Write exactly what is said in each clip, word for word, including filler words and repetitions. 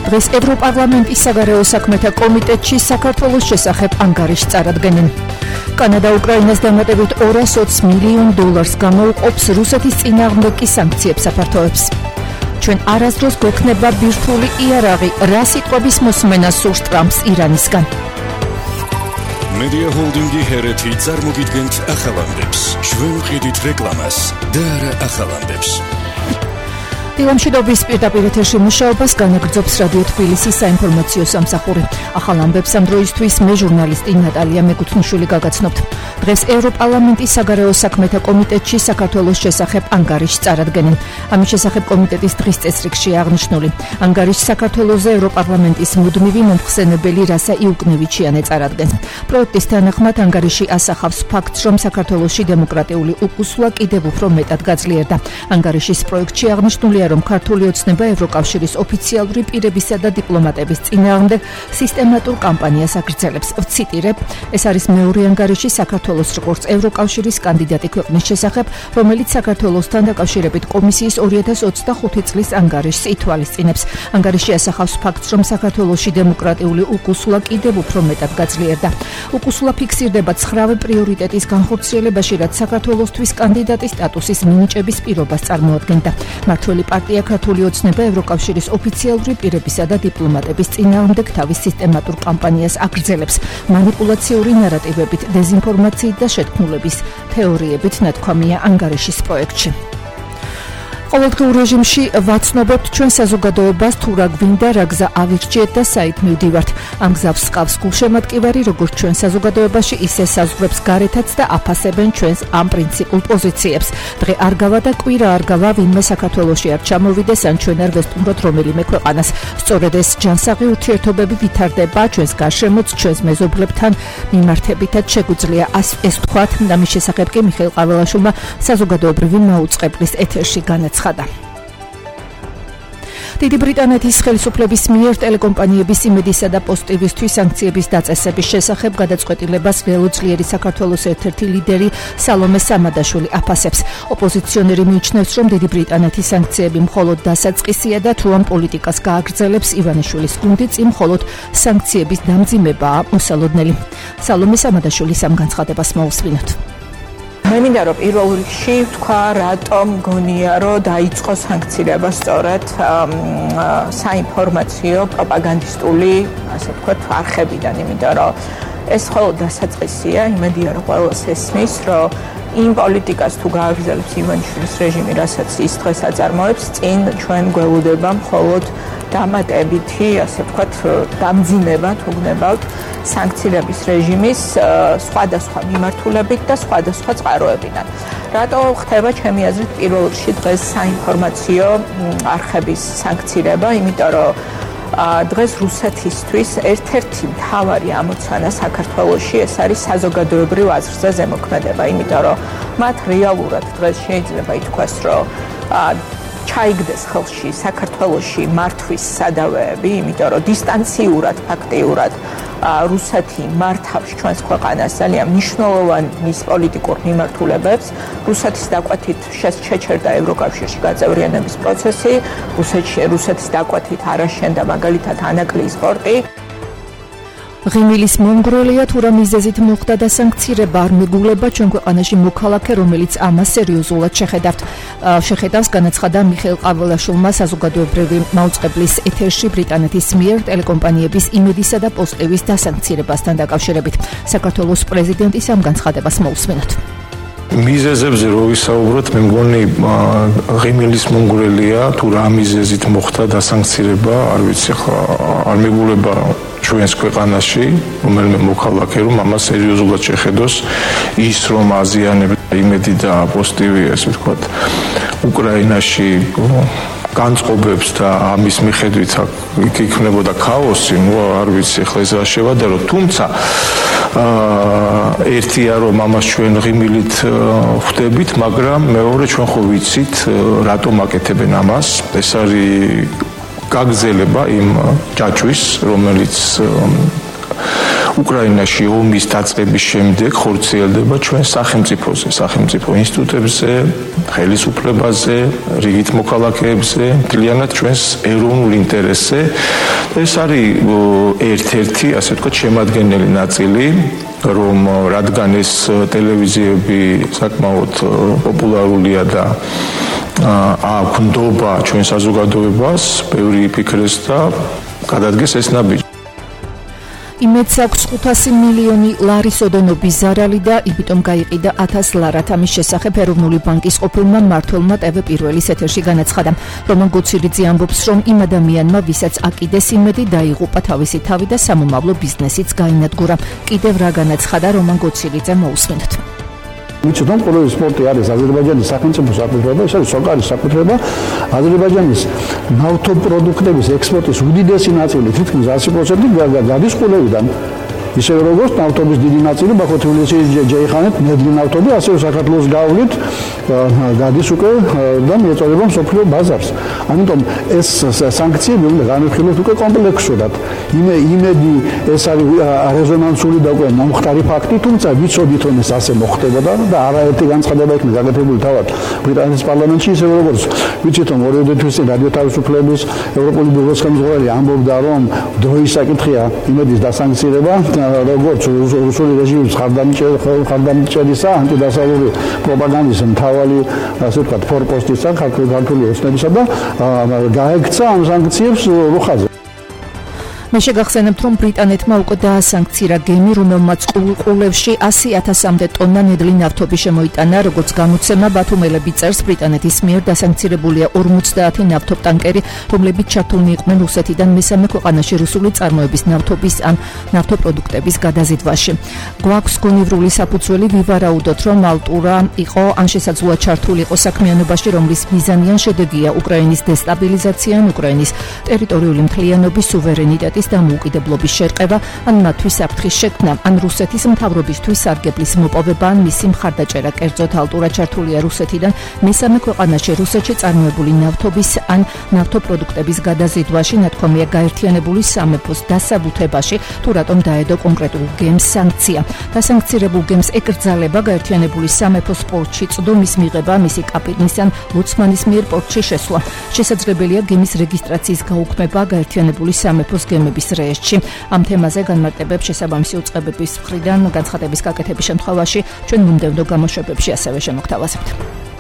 დღეს ევროპარლამენტის საგარეო საქმეთა კომიტეტში საქართველოს შესახებ ანგარიშს წარადგენენ. კანადა უკრაინას დამატებით ორას ოცი მილიონ დოლარს გამოუყოფს რუსეთის წინააღმდეგ სანქციებს აფართოვებს. ჩვენ არასდროს გვექნება ბირთვული იარაღი, რა სიტყვების მოსმენა სურს ტრამპს ირანისგან. Media Holdingi ჰერეთი წარმოგიდგენთ ახალამდებს. ჩვენ ვყიდით რეკლამას და არა ახალამდებს. დილამშვიდობის პირდაპირ ეთერში მუშაობას განაგრძობს რადიო თბილისის საინფორმაციო სამსახური. ახალ ამბებს ამ დროისთვის მე ჟურნალისტი ნატალია მეკუთვნიშვილი გაგაცნობთ. დღეს ევროპარლამენტის საგარეო საქმეთა კომიტეტში საქართველოს შესახებ ანგარიშს წარადგენენ. ამის შესახებ კომიტეტის დღის წესრიგში აღნიშნული. ანგარიშს საქართველოზე ევროპარლამენტის მუდმივი მომხსენებელი რასა იუკნევიჩიანი წარადგენს. პროექტის თანახმად ანგარიში ასახავს ფაქტს, რომ საქართველოში დემოკრატიული უკუსვლა კიდევ უფრო მეტად გაძლიერდა. ანგარიშის პროექტში აღნიშნულია, რომ ქართული ოცნება ევროკავშირის ოფიციალური პირებისა და დიპლომატების წინააღმდეგ სისტემატურ კამპანიას აგრძელებს. ვციტირებ, ეს არის მეორე ანგარიში საქართველოს როგორც ევროკავშირის კანდიდატი ქვეყნის შესახებ, რომელიც საქართველოსთან დაკავშირებით კომისიის ორი ათას ოცდახუთი წლის ანგარიშს ითვალისწინებს. ანგარიში ასახავს ფაქტს, რომ საქართველოში დემოკრატიული უკუსვლა კიდევ უფრო მეტად გაძლიერდა. უკუსვლა ფიქსირდება ცხრა პრიორიტეტის განხორციელებაში, რაც საქართველოსთვის კანდიდატის სტატუსის მინიჭების პირობას წარმოადგენდა. მართველი პარტია ქართული ოცნება ევროკავშირის ოფიციალური პირებისა და დიპლომატების წინააღმდეგ თავის სისტემატურ კამპანიას აგრძელებს. მანიპულაციური ნარატივებით, დეზინფორმაციით და შეთქმულების თეორიებით ნათქვამია ანგარიშის პროექტში. ყოველდღიურ რეჟიმში ვაცნობებთ ჩვენ საზოგადოებას, თუ რა გვინდა, რა გზა ავირჩიეთ და საით მივდივართ. ამ გზავს სკავს გულშემატკივარი, როგორც ჩვენ საზოგადოებაში, ისე საზღვრებს გარეთაც და აფასებენ ჩვენს ამ პრინციპულ პოზიციებს. დღე არ გავა და კვირა არ გავა, ვინმე საქართველოში არ ჩამოვიდეს, ან ჩვენ არ ვესტუმროთ რომელიმე ქვეყანას. სწორედ ეს ჯანსაღი ურთიერთობები ვითარდება ჩვენს გარშემოც, ჩვენს მეზობლებთან მიმართებითაც შეგვიძლია ეს ვთქვათ. ამის შესახებ კი მიხეილ ყაველაშვილმა საზოგადოებრივი მაუწყებლის ეთერში განაცხადა. დიდი ბრიტანეთის ხელისუფლების მიერ ტელეკომპანიების იმედისა და პოზიტივისთვის სანქციების დაწესების შესახებ გადაწყვეტილებას ველოძლიერი საქართველოს ერთ-ერთი ლიდერი სალომე სამადაშვილი აფასებს. ოპოზიციონერი მიიჩნევს, რომ დიდი ბრიტანეთის სანქციები მხოლოდ დასაწყისია და თუ ამ პოლიტიკას გააგრძელებს ივანიშვილის გუნდი, წინ მხოლოდ სანქციების დამძიმებაა მოსალოდნელი. სალომე სამადაშვილის ამ განცხადებას მოусვინოთ. მე მინდა რომ პირველ რიგში ვთქვა, რატომ გონია, რომ დაიწყო სანქცირება სწორედ საინფორმაციო პროპაგანდისტული, ასე ვთქვათ, არხებიდან, იმიტომ რომ ეს მხოლოდ დასაწყისია, იმედია რომ ყველას ესმის, რომ იმ პოლიტიკას თუ გააგრძელებს ივანიშვილის რეჟიმი, რასაც ის დღეს აწარმოებს, წინ ჩვენ გველოდება მხოლოდ დამატებითი, ასე ვთქვათ, დამძიმება თუ გნებავთ სანქციების რეჟიმის სხვადასხვა მიმართულებით და სხვადასხვა წყაროებიდან. რატო ხდება ჩემი აზრით პირველ რიგში დღეს საინფორმაციო არხების სანქცირება, იმიტომ რომ დღეს რუსეთისთვის ერთ-ერთი მთავარი ამოცანა საქართველოში ეს არის საზოგადოებრივ აზრზე ზემოქმედება, იმიტომ რომ მათ რეალურად დღეს შეიძლება ითქვას, რომ ჩაიგდეს ხელში საქართველოში მართვის სადავეები, იმიტომ რომ დისტანციურად ფაქტიურად რუსეთი მართავს ჩვენს ქვეყანას ძალიან მნიშვნელოვან მის პოლიტიკურ მიმართულებებს. რუსეთის დაკვეთით შეჩერდა ევროკავშირში გაწევრიანების პროცესი, რუსეთში რუსეთის დაკვეთით არ აშენდა მაგალითად ანაკლიის პორტი. ღიმილის მონგროლია თუ რა მიზეზით მოხდა და სანქცირება არ მეგულება ჩვენ ქვეყანაში მოქალაქე, რომელიც ამას სერიოზულად შეხედავთ. შეხედავს განაცხადა მიხეილ ყაველაშვილმა საზოგადოებრივი მაუწყებლის ეთერში ბრიტანეთის მიერ ტელეკომპანიების იმედისა და პოზიტივის დასანქცირებასთან დაკავშირებით. საქართველოს პრეზიდენტის ამ განცხადებას მოусმინოთ. მიზეზებზე რო ვისაუბროთ, მე მგონი ღიმილის მონგრელია თუ რა მიზეზით მოხდა დასანქცირება, არ ვიცი ხა არ მეგულება ჩვენს ქვეყანაში, რომელიმე მოქალაქე რომ ამას სერიოზულად შეხედოს, ის რომ აზიანებდა იმედი და პოზიტივი, ასე ვთქვათ, უკრაინაში განწყობებს და ამის მიხედვით იქ იქნებოდა ქაოსი, ნუ არ ვიცი ხა ეს რა შევადარო, თუმცა ერთია რომ ამას ჩვენ ღიმილით ხვდებით, მაგრამ მეორე ჩვენ ხო ვიცით რატომ აკეთებენ ამას. ეს არის გაგზელება იმ ჯაჭვის, რომელიც უკრაინაში ომის დაწყების შემდეგ ხორციელდება ჩვენ სახელმწიფოზე, სახელმწიფო ინსტიტუტებზე, ხელისუფლებაზე, რიგით მოქალაქეებზე, მთლიანად ჩვენს ეროვნულ ინტერესზე. ეს არის ერთ-ერთი, ასე ვთქვათ, შემადგენელი ნაწილი, რომ რადგან ეს ტელევიზიები საკმაოდ პოპულარულია და აქვს ნდობა ჩვენ საზოგადოებას, ბევრი იფიქრეს და გადადგეს ეს ნაბიჯი. იმედს აქვს ხუთასი მილიონი ლარის ოდენობის ზარალი და იმიტომ გაიყიდა ათას ლარად. ამის შესახებ ეროვნული ბანკის ყოფილმა მმართველმა ტევ პირველის ეთერში განაცხადა. რომან გუცილიძე ამბობს, რომ იმ ადამიანმა, ვისაც აკიდეს იმედი, დაიღუპა თავისი თავი და სამომავლო ბიზნესიც გაინადგურა. კიდევ რა განაცხადა რომან გუცილიძე, მოусმინოთ. Ვიცოდან ყოველი სპორტი არის აზერბაიჯანის სახელმწიფო საკუთრება, ეს არის სოკარის საკუთრება. აზერბაიჯანის ნავთობპროდუქტების ექსპორტის უდიდესი ნაწილი, თითქმის ასი პროცენტი გადის ყურევიდან. ისევე როგორც ნავთობის დიდი ნაწილი ბაქო-თბილისი, ჯეიხანეთ, ნედლი ნავთობი, ასევე საქართველოს გავლით გადის უკვე და მიეწოდება მსოფლიო ბაზარს. ამიტომ ეს სანქციები უნდა განვიხილოთ უკვე კომპლექსურად. იმედი ეს არის რეზონანსული და უკვე მომხდარი ფაქტი, თუმცა ვიცოდით რომ ეს ასე მოხდებოდა და არაერთი განცხადება იქნა გაკეთებული თავად ბრიტანეთის პარლამენტში, ისევე როგორც ვიცით რომ ორი თვის წინ რადიო თავისუფლების ევროპული ბიუროს ხელმძღვანელი ამბობდა რომ დროის საკითხია იმედის დასანქცირება, როგორც რუსული რეჟიმის ხარდამჭერისა, ანტიდასავლური პროპაგანდის მთავარი, ასე ვთქვათ, ფორპოსტისა, ქართული ოცნებისა და გაექცა ამ სანქციებს რუხაზე. მე შეგახსენებთ, რომ ბრიტანეთმა უკვე დაასანქცირა გემი, რომელმაც ყულევში ასი ათასამდე ტონნა ნედლი ნავთობი შემოიტანა, როგორც გამოცემა ბათუმელები წერს, ბრიტანეთის მიერ დასანქცირებულია ორმოცდაათი ნავთობტანკერი, რომლებიც ჩართულნი იყვნენ რუსეთიდან მესამე ქვეყანაში რუსული წარმოების ნავთობის ან ნავთობპროდუქტების გადაზიდვაში. გვაქვს გონივრული საფუძველი ვივარაუდოთ, რომ ალტურა იყო ან შესაძლოა ჩართული იყო საქმიანობაში, რომლის მიზანი ან შედეგია უკრაინის დესტაბილიზაცია, უკრაინის ტერიტორიული მთლიანობის სუვერენიტეტი და დამოუკიდებლობის შერყება, ან მათთვის საფრთხის შექმნა, ან რუსეთის მთავრობისთვის სარგებლის მოპოვება, ან მისი მხარდაჭერა. კერძოდ ალტურა ჩართულია რუსეთიდან მესამე ქვეყანაში რუსეთში წარმოებული ნავთობის ან ნავთობპროდუქტების გადაზიდვაში, ნათქვამია გაერთიანებული სამეფოს დასაბუთებაში, თუ რატომ დაედო კონკრეტულ გემს სანქცია. დასანქცირებულ გემს ეკრძალება გაერთიანებული სამეფოს პორტში წვდომის მიღება, მისი კაპიტნის ან ლოცმანის მიერ პორტში შესვლა. შესაძლებელია გემის რეგისტრაციის გაუქმება გაერთიანებული სამეფოს გემების რეესტრში. ამ თემაზე განმარტებებს შესაბამისი უწყებების მხრიდან განცხადების გაკეთების შემთხვევაში ჩვენ მომდევნო გამოშვებებში ასევე შემოგთავაზებთ.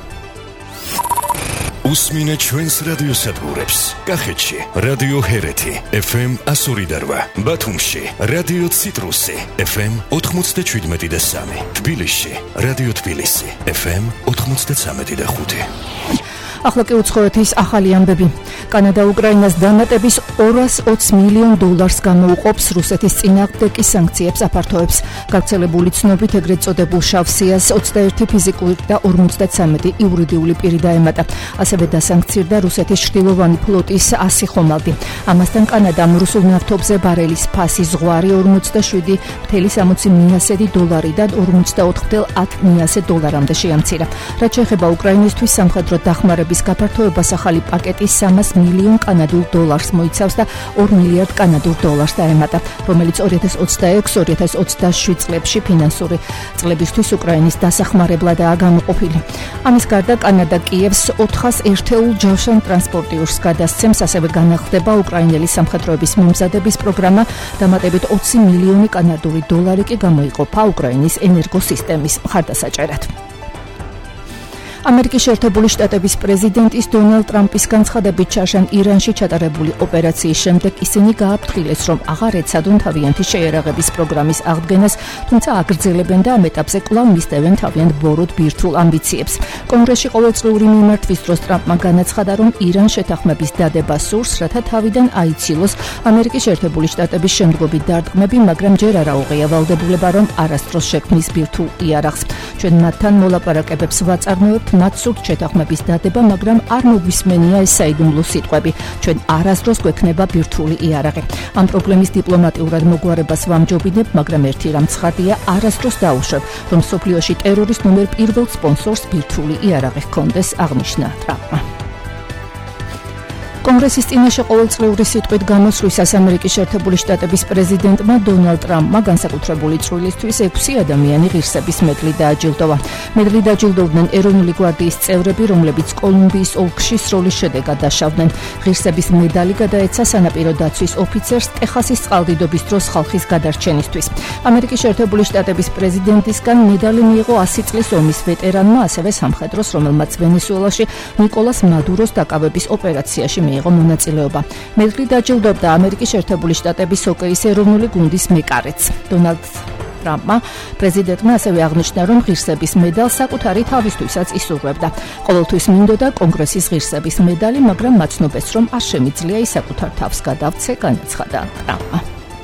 უსმინეთ ჩვენს რადიოსადგურებს. კახეთში რადიო ჰერეთი ეფ ემ εκατო ორი და რვა, ბათუმში რადიო ციტრუსი ეფ ემ ოთხმოცდაშვიდმეტი და სამი, თბილისში რადიო თბილისი ეფ ემ ოთხმოცდაცამეტი და ხუთი. ახლა კი უცხოეთის ახალი ამბები. კანადა უკრაინას დამატების ორას ოცი მილიონ დოლარს გამოუყოფს რუსეთის წინააღმდეგი სანქციებს აფართოებს. გავრცელებული ცნობით ეგრეთ წოდებულ შავ სიას ოცდაერთი ფიზიკური და ორმოცდაცამეტი იურიდიული პირი დაემატა. ასევე დასანქცირდა რუსეთის ჩრდილოვანი ფლოტის ასი ხომალდი. ამასთან კანადამ რუსულ ნავთობზე ბარელის ფასი ზღვარი ორმოცდაშვიდი ფაصله სამოცი მიასედი დოლარიდან ორმოცდაოთხი ფაصله ათი მიასედ დოლარამდე შეამცირა. რაც შეეხება უკრაინისთვის სამხედრო დახმარების გაფართოებას, ახალი პაკეტი სამას მილიონ კანადურ დოლარს მოიცავს და ორ მილიარდ კანადურ დოლარს დაემატა, რომელიც ორი ათას ოცდაექვსი ორი ათას ოცდაშვიდ წლებში ფინანსური წლებისთვის უკრაინის დასახმარებლადაა გამოყოფილი. ამის გარდა კანადა კიევს ოთხას ერთეულ ჯავშან ტრანსპორტიორს გადასცემს, ასევე განახლდება უკრაინელი სამხედროების მომზადების პროგრამა, დამატებით ოცი მილიონი კანადური დოლარი კი გამოიყოფა უკრაინის ენერგოსისტემის მხარდასაჭერად. ამერიკის შეერთებული შტატების პრეზიდენტის დონალდ ტრამპის განცხადებით, ჩარშან ირანში ჩატარებული ოპერაციის შემდეგ ისინი გააფრთხილეს, რომ აღარ ეცადონ თავიანთი შეიარაღების პროგრამის აღდგენას, თუმცა აგრძელებენ და ამ ეტაპზე კვლავ მისდევენ თავიანთ ბოროტ ბირთვულ ამბიციებს. კონგრესში ყოველწლიური მიმართვის დროს ტრამპმა განაცხადა, რომ ირანს შეთანხმების დადება სურს, რათა თავიდან აიცილოს ამერიკის შეერთებული შტატების შემდგომი დარტყმები, მაგრამ ჯერ არა უღია ვალდებულება, რომ არასდროს შექმნის ბირთვულ იარაღს. ჩვენ მათთან მოლაპარაკებებს ვაწარმოებთ, მათ სურთ შეთანხმების დადება, მაგრამ არ მოგვისმენია ეს საიდუმლო სიტყვები. ჩვენ არასდროს გვექნება ბირთვული იარაღი. ამ პრობლემის დიპლომატიურად მოგვარებას ვამჯობინებ, მაგრამ ერთი რამ ცხადია, არასდროს დაუშვებ, რომ სოფლიოში ტერორის ნომერ პირველ სპონსორს ბირთვული იარაღი ჰქონდეს, აღნიშნა ტრამპმა. კონგრესის წინაშე ყოველწლიური სიტყვით გამოსვლისას ამერიკის შეერთებული შტატების პრეზიდენტმა დონალდ ტრამპმა განსაკუთრებული წვლილისთვის ექვსი ადამიანი ღირსების მედლით დააჯილდოვა. მედლით დაჯილდოვდნენ ეროვნული გვარდიის წევრები, რომლებიც კოლუმბიის ოლქში სროლის შედეგად დაშავდნენ. ღირსების მედალი გადაეცა სანაპირო დაცვის ოფიცერს ტეხასის წყალდიდობის დროს ხალხის გადარჩენისთვის. ამერიკის შეერთებული შტატების პრეზიდენტისგან მედალი მიიღო ასი წლის ომის ვეტერანმა, ასევე სამხედროს, რომელმაც ვენესუელაში ნიკოლას მადუროს დაკავების ოპერაციაში მიიღო მონაწილეობა. მედლით დაჯილდოვდა ამერიკის შეერთებული შტატების ჰოკეის ეროვნული გუნდის მეკარეც. დონალდ ტრამპმა პრეზიდენტმა ასევე აღნიშნა, რომ ღირსების მედალს საკუთარი თავისთვისაც ისურვებდა. ყოველთვის მინდოდა კონგრესის ღირსების მედალი, მაგრამ მაცნობეს, რომ არ შემიძლია ის საკუთარ თავს გადავცე, განაცხადა ტრამპმა.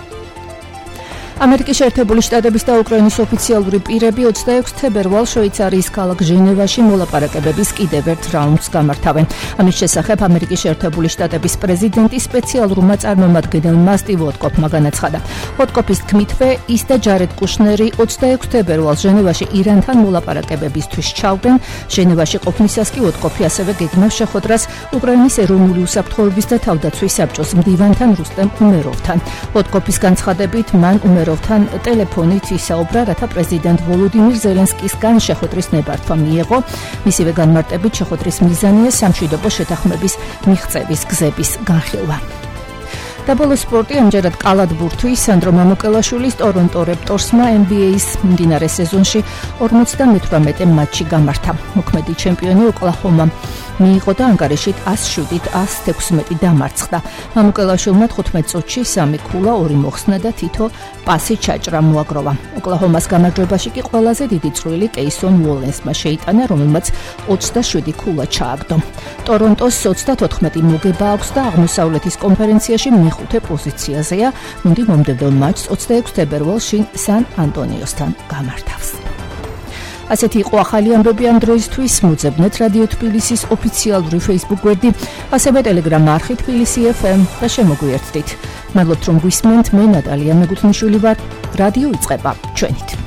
ამერიკის შეერთებული შტატების და უკრაინის ოფიციალური პირები ოცდაექვსი თებერვალს შვეიცარიის ქალაქ ჟენევაში მოლაპარაკებების კიდევ ერთ რაუნდს გამართავენ. ამის შესახებ ამერიკის შეერთებული შტატების პრეზიდენტი სპეციალურმა წარმომადგენელმა სტივ ვოტკოფმა განაცხადა. ვოტკოფის თქმითვე, ის და ჯარედ კუშნერი ოცდაექვსი თებერვალს ჟენევაში ირანთან მოლაპარაკებებისთვის ჩავდნენ. ჟენევაში ყოფნისას კი ვოტკოფი ასევე გეგმავს შეხვედრას უკრაინის ეროვნული უსაფრთხოების და თავდაცვის საბჭოს მდივანთან რუსტემ უმეროვთან. ვოტკოფის განცხადებით, მან უმეროვთან ტელეფონით ისაუბრა, რათა პრეზიდენტ ვოლოდიმირ ზელენსკისგან შეხვედრის ნებართვა მიეღო. მისივე განმარტებით შეხვედრის მიზანია სამშვიდობო შეთანხმების მიღწევის გზების განხილვა. დაბოლოს სპორტი ამჯერად კალათბურთის სანდრო მამუკელაშვილის ტორონტო რეპტორსმა ენ ბი ეის მიმდინარე სეზონში ორმოცდამეთვრამეტე მატჩი გამართა. მოქმედი ჩემპიონი ოკლაჰომა მიიღო და ანგარიშით ას შვიდით ას თექვსმეტი დამარცხდა. მამუკელაშვილმა თხუთმეტ წუთში სამი ქულა, ორი მოხსნა და თითო პასი ჩაჭრა მოაგროვა. ოკლაჰომას გამარჯვებაში კი ყველაზე დიდი წვლილი კეისონ უოლენსმა შეიტანა, რომელმაც ოცდაშვიდი ქულა ჩააგდო. ტორონტოს ოცდათოთხმეტი მოგება აქვს და აღმოსავლეთის კონფერენციაში მეხუთე პოზიციაზეა. ნუნდი მომდევნო მატჩს ოცდაექვსი თებერვალს შინ სან ანტონიოსთან გამართავს. ასეთი იყო ახალი ამბები ამ დროისთვის. მოძებნეთ რადიო თბილისის ოფიციალური Facebook გვერდი, ასევე Telegram არხი თბილისი ეფ ემ და შემოგვიერთდით. მადლობთ რომ გვისმენთ. მე ნატალია მეგუთნიშვილი ვარ. რადიო იწყება ჩვენით.